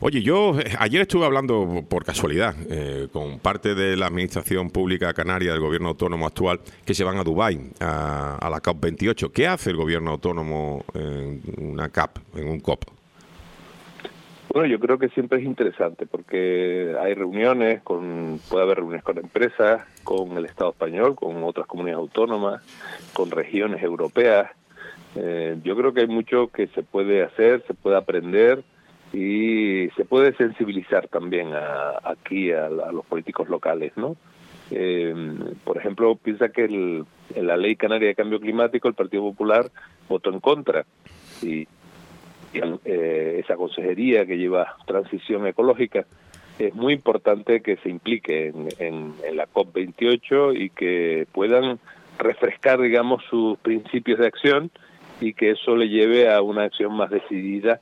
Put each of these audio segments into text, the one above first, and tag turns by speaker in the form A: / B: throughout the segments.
A: Oye, yo ayer estuve hablando por casualidad con parte de la administración pública canaria del gobierno autónomo actual que se van a Dubái, a la COP28. ¿Qué hace el gobierno autónomo en una COP, en un COP?
B: Bueno, yo creo que siempre es interesante porque hay reuniones, puede haber reuniones con empresas, con el Estado español, con otras comunidades autónomas, con regiones europeas. Yo creo que hay mucho que se puede hacer, se puede aprender y se puede sensibilizar también aquí a los políticos locales, ¿no? Por ejemplo, piensa que en la Ley Canaria de Cambio Climático el Partido Popular votó en contra y esa consejería que lleva transición ecológica es muy importante que se implique en la COP28 y que puedan refrescar, digamos, sus principios de acción y que eso le lleve a una acción más decidida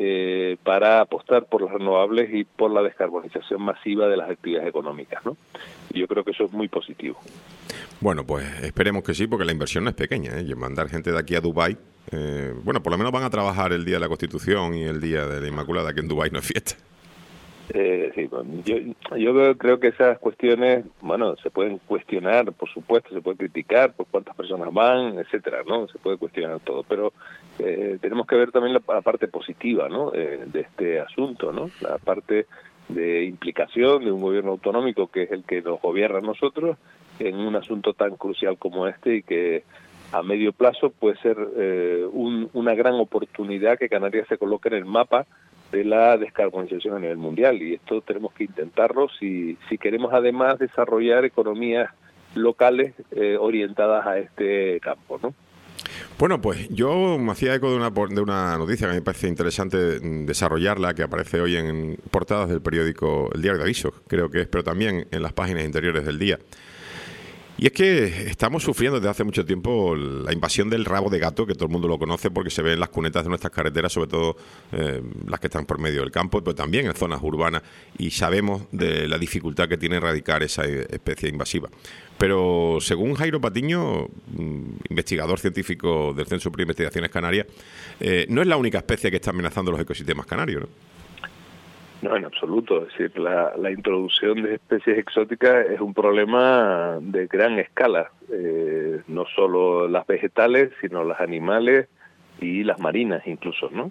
B: para apostar por las renovables y por la descarbonización masiva de las actividades económicas, ¿no? Y yo creo que eso es muy positivo.
A: Bueno, pues esperemos que sí, porque la inversión no es pequeña, ¿eh? Y mandar gente de aquí a Dubái, bueno, por lo menos van a trabajar el Día de la Constitución y el Día de la Inmaculada, que en Dubái no es fiesta.
B: Sí, bueno, yo creo que esas cuestiones, bueno, se pueden cuestionar, por supuesto, se puede criticar por cuántas personas van, etcétera, ¿no? Se puede cuestionar todo, pero tenemos que ver también la parte positiva, ¿no? De este asunto, ¿no? La parte de implicación de un gobierno autonómico que es el que nos gobierna a nosotros en un asunto tan crucial como este y que a medio plazo puede ser una gran oportunidad que Canarias se coloque en el mapa de la descarbonización a nivel mundial, y esto tenemos que intentarlo si queremos además desarrollar economías locales orientadas a este campo, ¿no?
A: Bueno, pues yo me hacía eco de una noticia que me parece interesante desarrollarla, que aparece hoy en portadas del periódico El Diario de Avisos, creo que es, pero también en las páginas interiores del Día. Y es que estamos sufriendo desde hace mucho tiempo la invasión del rabo de gato, que todo el mundo lo conoce porque se ve en las cunetas de nuestras carreteras, sobre todo las que están por medio del campo, pero también en zonas urbanas, y sabemos de la dificultad que tiene erradicar esa especie invasiva. Pero según Jairo Patiño, investigador científico del Centro Superior de Investigaciones Canarias, no es la única especie que está amenazando los ecosistemas canarios, ¿no?
B: No, en absoluto. Es decir, la introducción de especies exóticas es un problema de gran escala. No solo las vegetales, sino las animales y las marinas incluso, ¿no?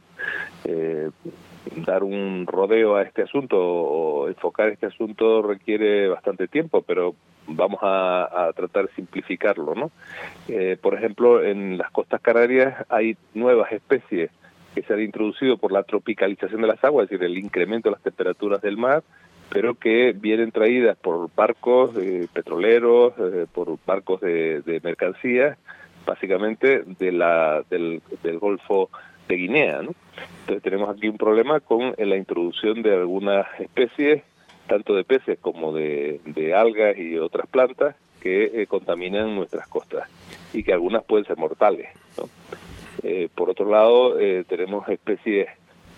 B: Dar un rodeo a este asunto o enfocar este asunto requiere bastante tiempo, pero vamos a tratar de simplificarlo, ¿no? Por ejemplo, en las costas canarias hay nuevas especies que se han introducido por la tropicalización de las aguas, es decir, el incremento de las temperaturas del mar, pero que vienen traídas por barcos petroleros, por barcos de mercancías, básicamente del Golfo de Guinea, ¿no? Entonces tenemos aquí un problema con la introducción de algunas especies, tanto de peces como de algas y otras plantas, que contaminan nuestras costas y que algunas pueden ser mortales, ¿no? Por otro lado, tenemos especies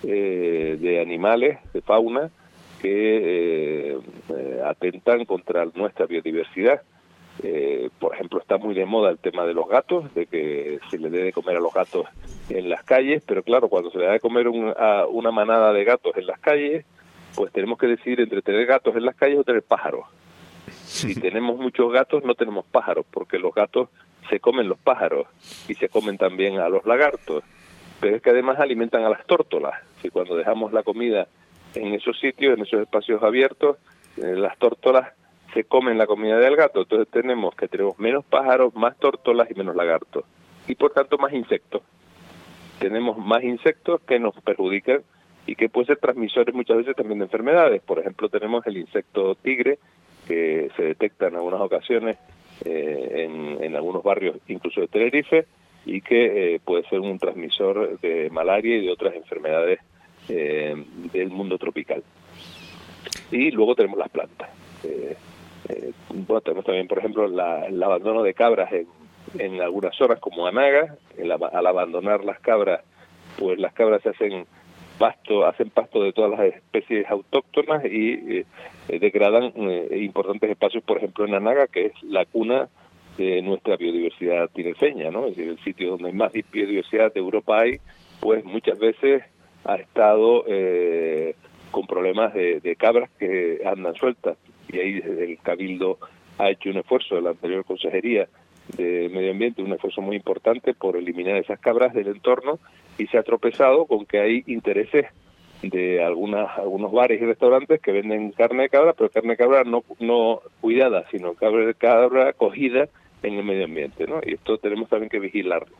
B: de animales, de fauna, que atentan contra nuestra biodiversidad. Por ejemplo, está muy de moda el tema de los gatos, de que se le dé de comer a los gatos en las calles, pero claro, cuando se le da de comer a una manada de gatos en las calles, pues tenemos que decidir entre tener gatos en las calles o tener pájaros. Si tenemos muchos gatos, no tenemos pájaros, porque los gatos se comen los pájaros y se comen también a los lagartos, pero es que además alimentan a las tórtolas. Si cuando dejamos la comida en esos sitios, en esos espacios abiertos, las tórtolas se comen la comida del gato, entonces tenemos menos pájaros, más tórtolas y menos lagartos, y por tanto más insectos. Tenemos más insectos que nos perjudican y que pueden ser transmisores muchas veces también de enfermedades. Por ejemplo, tenemos el insecto tigre, que se detecta en algunas ocasiones en algunos barrios, incluso de Tenerife, y que puede ser un transmisor de malaria y de otras enfermedades del mundo tropical. Y luego tenemos las plantas. Bueno, tenemos también, por ejemplo, el abandono de cabras en algunas zonas como Anaga. Al abandonar las cabras, pues las cabras hacen pasto de todas las especies autóctonas y degradan importantes espacios, por ejemplo en Anaga, que es la cuna de nuestra biodiversidad tinerfeña, ¿no? Es decir, el sitio donde más biodiversidad de Europa hay, pues muchas veces ha estado con problemas de cabras que andan sueltas. Y ahí el Cabildo ha hecho un esfuerzo de la anterior Consejería de Medio Ambiente, un esfuerzo muy importante por eliminar esas cabras del entorno, y se ha tropezado con que hay intereses de algunos bares y restaurantes que venden carne de cabra, pero carne de cabra no cuidada, sino cabra cogida en el medio ambiente, ¿no? Y esto tenemos también que vigilarlo.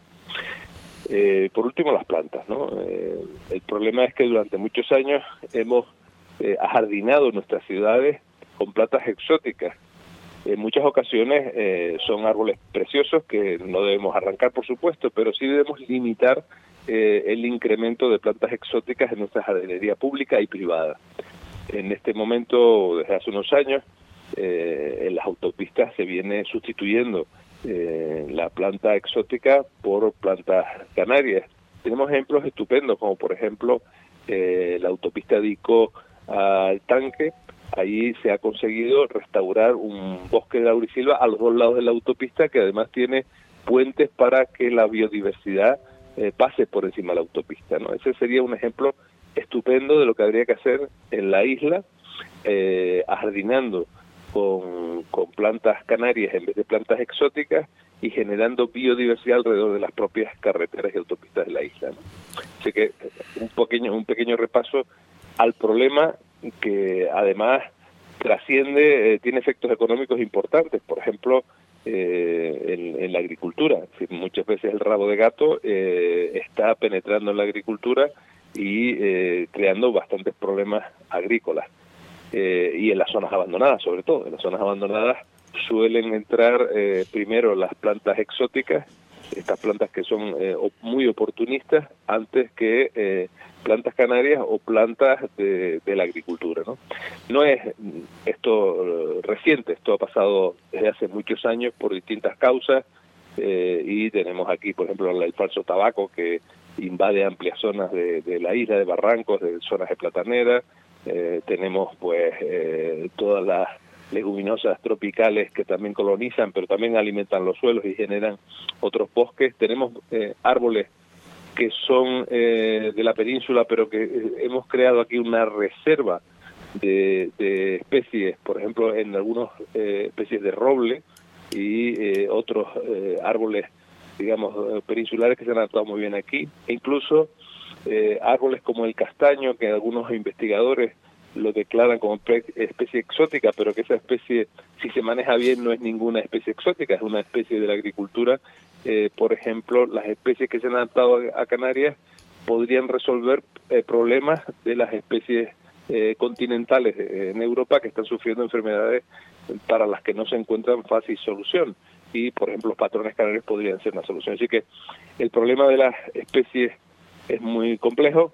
B: Por último, las plantas, ¿no? El problema es que durante muchos años hemos ajardinado nuestras ciudades con plantas exóticas. En muchas ocasiones son árboles preciosos que no debemos arrancar, por supuesto, pero sí debemos limitar el incremento de plantas exóticas en nuestra jardinería pública y privada. En este momento, desde hace unos años, en las autopistas se viene sustituyendo la planta exótica por plantas canarias. Tenemos ejemplos estupendos, como por ejemplo la autopista de Ico al Tanque. Ahí se ha conseguido restaurar un bosque de laurisilva a los dos lados de la autopista, que además tiene puentes para que la biodiversidad pase por encima de la autopista, ¿no? Ese sería un ejemplo estupendo de lo que habría que hacer en la isla, ajardinando con plantas canarias en vez de plantas exóticas y generando biodiversidad alrededor de las propias carreteras y autopistas de la isla, ¿no? Así que un pequeño repaso al problema, que además trasciende, tiene efectos económicos importantes. Por ejemplo, en la agricultura. Es decir, muchas veces el rabo de gato está penetrando en la agricultura y creando bastantes problemas agrícolas. Y en las zonas abandonadas, sobre todo. En las zonas abandonadas suelen entrar primero las plantas exóticas, estas plantas que son muy oportunistas, antes que plantas canarias o plantas de la agricultura, ¿no? No es esto reciente, esto ha pasado desde hace muchos años por distintas causas, y tenemos aquí, por ejemplo, el falso tabaco, que invade amplias zonas de la isla, de barrancos, de zonas de platanera. Tenemos pues todas las leguminosas tropicales que también colonizan, pero también alimentan los suelos y generan otros bosques. Tenemos árboles que son de la península, pero que hemos creado aquí una reserva de especies, por ejemplo, en algunas especies de roble y otros árboles, digamos, peninsulares, que se han adaptado muy bien aquí. E incluso árboles como el castaño, que algunos investigadores lo declaran como especie exótica, pero que esa especie, si se maneja bien, no es ninguna especie exótica, es una especie de la agricultura. Por ejemplo, las especies que se han adaptado a Canarias podrían resolver problemas de las especies continentales en Europa, que están sufriendo enfermedades para las que no se encuentran fácil solución. Y, por ejemplo, los patrones canarios podrían ser una solución. Así que el problema de las especies es muy complejo,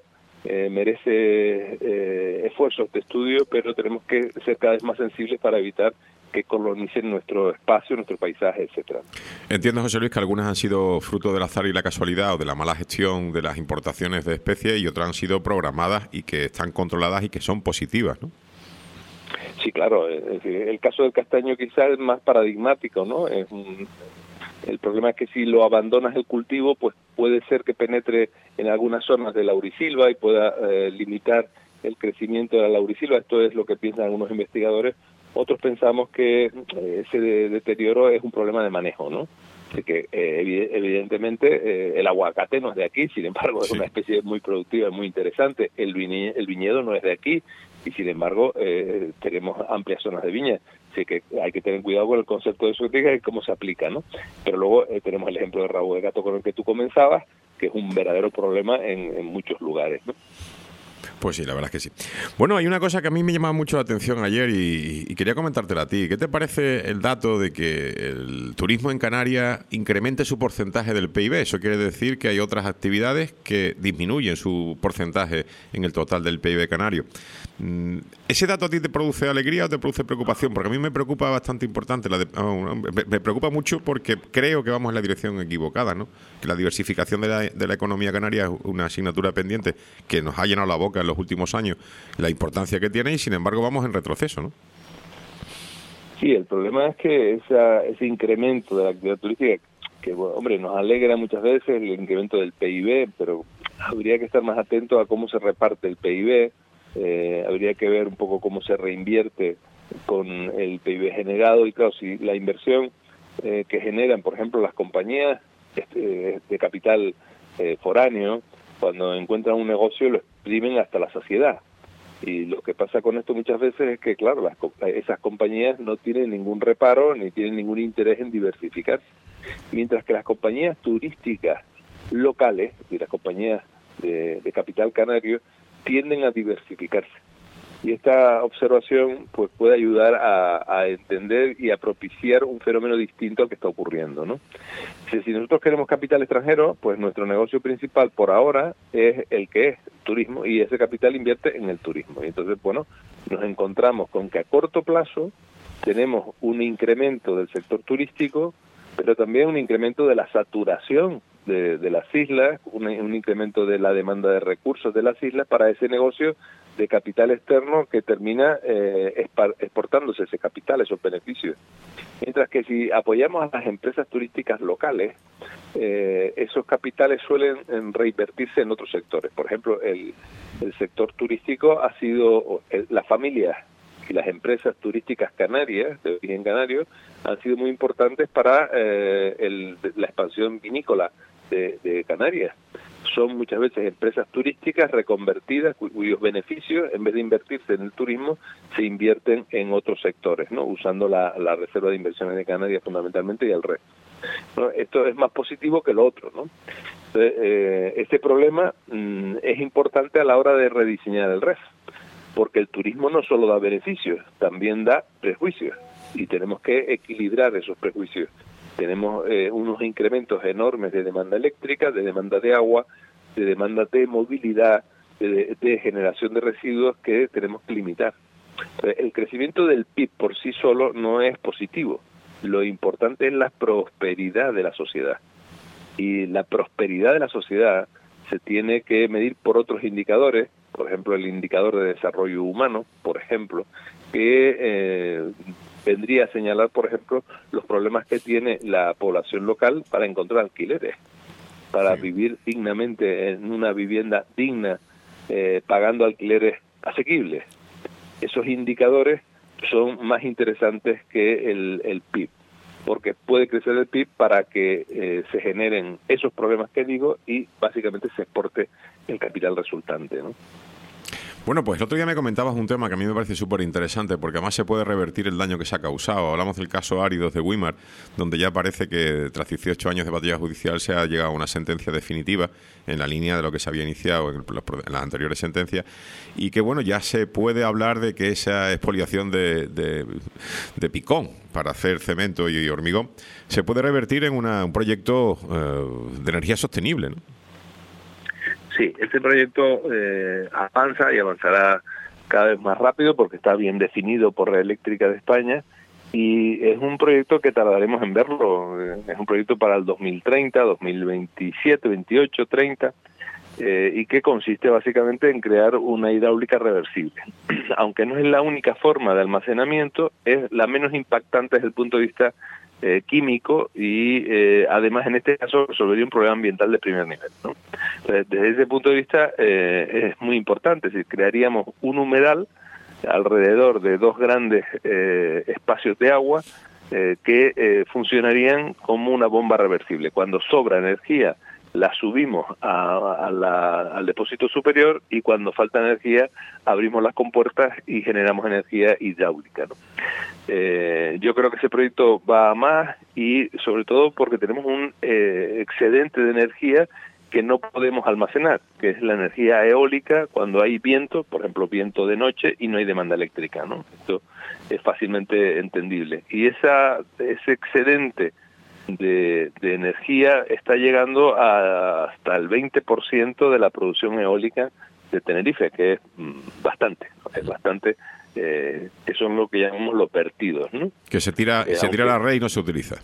B: merece esfuerzos de estudio, pero tenemos que ser cada vez más sensibles para evitar que colonicen nuestro espacio, nuestro paisaje, etcétera.
A: Entiendo, José Luis, que algunas han sido fruto del azar y la casualidad o de la mala gestión de las importaciones de especies, y otras han sido programadas y que están controladas y que son positivas, ¿no?
B: Sí, claro. El caso del castaño quizás es más paradigmático, ¿no? El problema es que si lo abandonas el cultivo, pues puede ser que penetre en algunas zonas de laurisilva y pueda limitar el crecimiento de la laurisilva. Esto es lo que piensan algunos investigadores. Otros pensamos que ese deterioro es un problema de manejo, ¿no? Así que evidentemente el aguacate no es de aquí, sin embargo es una especie muy productiva, muy interesante. El viñedo no es de aquí y sin embargo tenemos amplias zonas de viña. Así que hay que tener cuidado con el concepto de exótica y cómo se aplica, ¿no? Pero luego tenemos el ejemplo de rabo de gato con el que tú comenzabas, que es un verdadero problema en muchos lugares, ¿no?
A: Pues sí, la verdad es que sí. Bueno, hay una cosa que a mí me llamaba mucho la atención ayer y quería comentártela a ti. ¿Qué te parece el dato de que el turismo en Canarias incremente su porcentaje del PIB? Eso quiere decir que hay otras actividades que disminuyen su porcentaje en el total del PIB canario. ¿Ese dato a ti te produce alegría o te produce preocupación? Porque a mí me preocupa bastante importante. Me preocupa mucho porque creo que vamos en la dirección equivocada, ¿no? Que la diversificación de la economía canaria es una asignatura pendiente que nos ha llenado la boca en los últimos años, la importancia que tiene, y sin embargo vamos en retroceso, ¿no?
B: Sí, el problema es que ese incremento de la actividad turística, que bueno, hombre, nos alegra muchas veces el incremento del PIB, pero habría que estar más atento a cómo se reparte el PIB. Habría que ver un poco cómo se reinvierte con el PIB generado, y claro, si la inversión que generan, por ejemplo, las compañías de capital foráneo, cuando encuentran un negocio lo exprimen hasta la saciedad. Y lo que pasa con esto muchas veces es que, claro, esas compañías no tienen ningún reparo ni tienen ningún interés en diversificarse. Mientras que las compañías turísticas locales y las compañías de capital canario tienden a diversificarse. Y esta observación pues puede ayudar a entender y a propiciar un fenómeno distinto al que está ocurriendo, ¿no? Si nosotros queremos capital extranjero, pues nuestro negocio principal por ahora es el que es turismo, y ese capital invierte en el turismo. Y entonces, bueno, nos encontramos con que a corto plazo tenemos un incremento del sector turístico, pero también un incremento de la saturación de las islas, un incremento de la demanda de recursos de las islas para ese negocio de capital externo que termina exportándose ese capital, esos beneficios. Mientras que si apoyamos a las empresas turísticas locales, esos capitales suelen reinvertirse en otros sectores. Por ejemplo, el sector turístico ha sido, las familias y las empresas turísticas canarias, de origen canario, han sido muy importantes para la expansión vinícola de Canarias. Son muchas veces empresas turísticas reconvertidas cuyos beneficios, en vez de invertirse en el turismo, se invierten en otros sectores, ¿no? Usando la reserva de inversiones de Canarias fundamentalmente y el resto. ¿No? Esto es más positivo que lo otro, ¿no? Entonces, este problema es importante a la hora de rediseñar el REF, porque el turismo no solo da beneficios, también da prejuicios, y tenemos que equilibrar esos prejuicios. Tenemos unos incrementos enormes de demanda eléctrica, de demanda de agua, de demanda de movilidad, de generación de residuos que tenemos que limitar. El crecimiento del PIB por sí solo no es positivo. Lo importante es la prosperidad de la sociedad. Y la prosperidad de la sociedad se tiene que medir por otros indicadores, por ejemplo, el indicador de desarrollo humano, por ejemplo, que vendría a señalar, por ejemplo, los problemas que tiene la población local para encontrar alquileres, para vivir dignamente en una vivienda digna, pagando alquileres asequibles. Esos indicadores son más interesantes que el PIB, porque puede crecer el PIB para que se generen esos problemas que digo y básicamente se exporte el capital resultante, ¿no?
A: Bueno, pues el otro día me comentabas un tema que a mí me parece súper interesante, porque además se puede revertir el daño que se ha causado. Hablamos del caso Áridos de Güímar, donde ya parece que tras 18 años de batalla judicial se ha llegado a una sentencia definitiva en la línea de lo que se había iniciado en las anteriores sentencias, y que bueno, ya se puede hablar de que esa expoliación de picón para hacer cemento y hormigón se puede revertir en un proyecto de energía sostenible, ¿no?
B: Sí, este proyecto avanza y avanzará cada vez más rápido porque está bien definido por Red Eléctrica de España, y es un proyecto que tardaremos en verlo. Es un proyecto para el 2030, 2027, 28, 30, y que consiste básicamente en crear una hidráulica reversible. Aunque no es la única forma de almacenamiento, es la menos impactante desde el punto de vista químico, y además en este caso resolvería un problema ambiental de primer nivel, ¿no? Desde ese punto de vista es muy importante. Si crearíamos un humedal alrededor de dos grandes espacios de agua que funcionarían como una bomba reversible. Cuando sobra energía la subimos al depósito superior, y cuando falta energía abrimos las compuertas y generamos energía hidráulica, ¿no? Yo creo que ese proyecto va a más, y sobre todo porque tenemos un excedente de energía que no podemos almacenar, que es la energía eólica cuando hay viento, por ejemplo, viento de noche y no hay demanda eléctrica, ¿no? Esto es fácilmente entendible. Y ese excedente de energía está llegando hasta el 20% de la producción eólica de Tenerife, que es bastante, que son lo que llamamos los vertidos, ¿no?
A: Que se tira a la red y no se utiliza.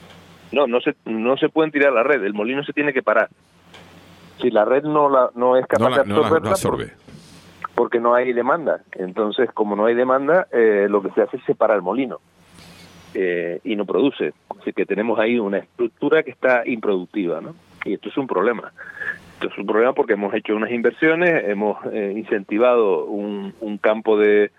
B: No se pueden tirar a la red, el molino se tiene que parar. Si la red no es capaz de absorberla,
A: no absorbe,
B: porque no hay demanda. Entonces, como no hay demanda, lo que se hace es separar el molino. Y no produce. Así que tenemos ahí una estructura que está improductiva, ¿no? Y esto es un problema. Esto es un problema porque hemos hecho unas inversiones, hemos incentivado un campo de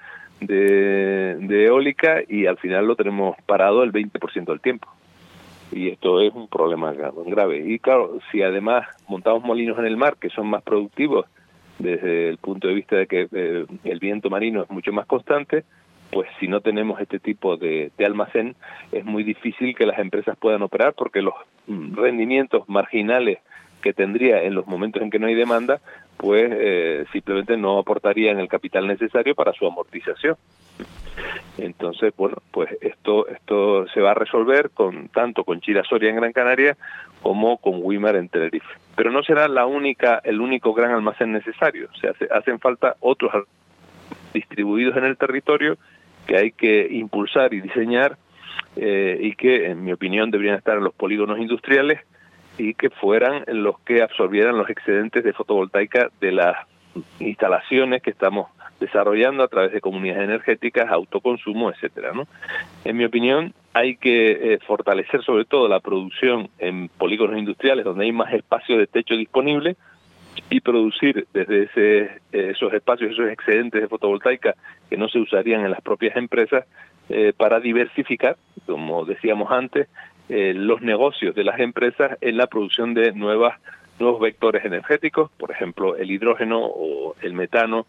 B: eólica y al final lo tenemos parado el 20% del tiempo. Y esto es un problema grave. Y claro, si además montamos molinos en el mar que son más productivos desde el punto de vista de que el viento marino es mucho más constante, pues si no tenemos este tipo de almacén, es muy difícil que las empresas puedan operar porque los rendimientos marginales que tendría en los momentos en que no hay demanda, pues simplemente no aportarían el capital necesario para su amortización. Entonces, bueno, pues esto se va a resolver tanto con Chira-Soria en Gran Canaria como con Wimar en Tenerife. Pero no será el único gran almacén necesario. O sea, hacen falta otros distribuidos en el territorio que hay que impulsar y diseñar y que, en mi opinión, deberían estar en los polígonos industriales y que fueran los que absorbieran los excedentes de fotovoltaica de las instalaciones que estamos desarrollando a través de comunidades energéticas, autoconsumo, etcétera, ¿no? En mi opinión, hay que fortalecer sobre todo la producción en polígonos industriales donde hay más espacio de techo disponible y producir desde esos espacios, esos excedentes de fotovoltaica que no se usarían en las propias empresas para diversificar, como decíamos antes, los negocios de las empresas en la producción de nuevos vectores energéticos, por ejemplo, el hidrógeno o el metano,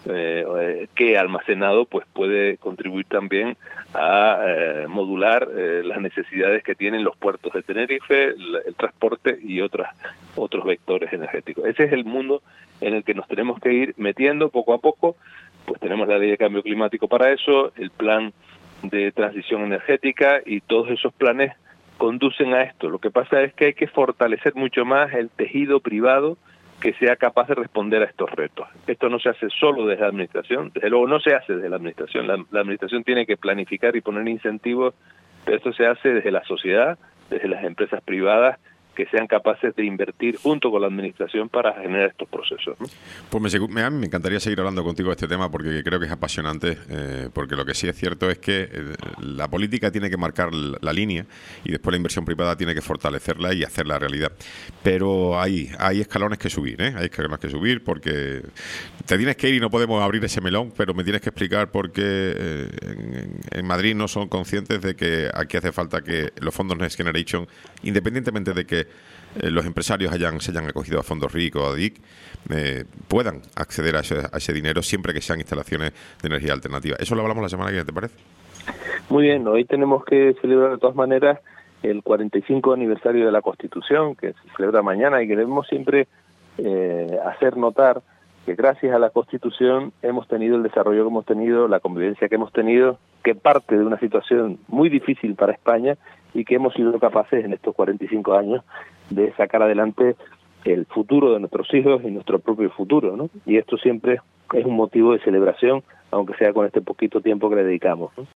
B: que almacenado pues puede contribuir también a modular las necesidades que tienen los puertos de Tenerife, el transporte y otros vectores energéticos. Ese es el mundo en el que nos tenemos que ir metiendo poco a poco. Pues tenemos la ley de cambio climático para eso, el plan de transición energética, y todos esos planes conducen a esto. Lo que pasa es que hay que fortalecer mucho más el tejido privado que sea capaz de responder a estos retos. Esto no se hace solo desde la administración, desde luego no se hace desde la administración. La administración tiene que planificar y poner incentivos, pero esto se hace desde la sociedad, desde las empresas privadas, que sean capaces de invertir junto con la administración para generar estos procesos, ¿no?
A: Pues a mí me encantaría seguir hablando contigo de este tema porque creo que es apasionante, porque lo que sí es cierto es que la política tiene que marcar la línea y después la inversión privada tiene que fortalecerla y hacerla realidad. Pero hay escalones que subir, ¿eh? Hay escalones que subir porque te tienes que ir y no podemos abrir ese melón, pero me tienes que explicar por qué en Madrid no son conscientes de que aquí hace falta que los fondos Next Generation, independientemente de que los empresarios se hayan acogido a fondos RIC o a DIC, puedan acceder a ese dinero siempre que sean instalaciones de energía alternativa. Eso lo hablamos la semana que viene, ¿te parece?
B: Muy bien, hoy tenemos que celebrar de todas maneras el 45 aniversario de la Constitución, que se celebra mañana, y queremos siempre hacer notar que gracias a la Constitución hemos tenido el desarrollo que hemos tenido, la convivencia que hemos tenido, que parte de una situación muy difícil para España y que hemos sido capaces en estos 45 años de sacar adelante el futuro de nuestros hijos y nuestro propio futuro, ¿no? Y esto siempre es un motivo de celebración, aunque sea con este poquito tiempo que le dedicamos, ¿no?